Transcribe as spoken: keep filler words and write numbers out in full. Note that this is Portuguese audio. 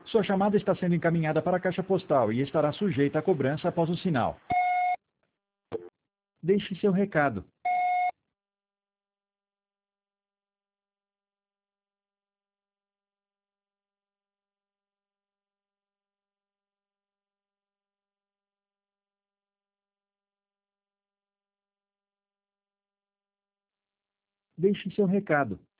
Sua chamada está sendo encaminhada para a caixa postal e estará sujeita a cobrança após o sinal. Deixe seu recado. Deixe seu recado.